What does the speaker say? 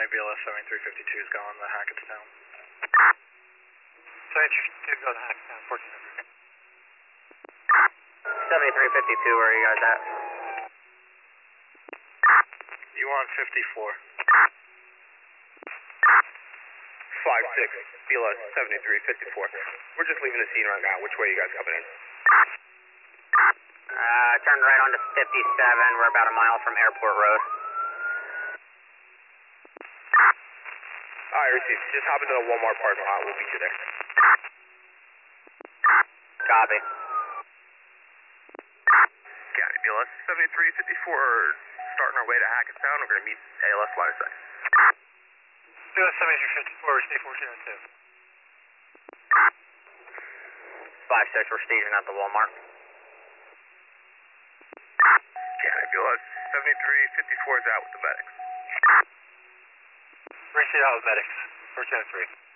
County BLS 7352 is going to Hackettstown. 7352 go to Hackettstown, 1400. 7352, where are you guys at? You on 54. 5-6, BLS 7354. We're just leaving the scene right now. Which way are you guys coming in? Turned right onto 57. We're about a mile from Airport Road. Alright, received. Just hop into the Walmart parking lot. We'll meet you there. Copy. County BLS 7354. Starting our way to Hackettstown. We're going to meet ALS line of sight. BLS 7354, stay 1402. 5-6, we're staging at the Walmart. County BLS 7354 is out with the medics. Reach it out with medics, 1403.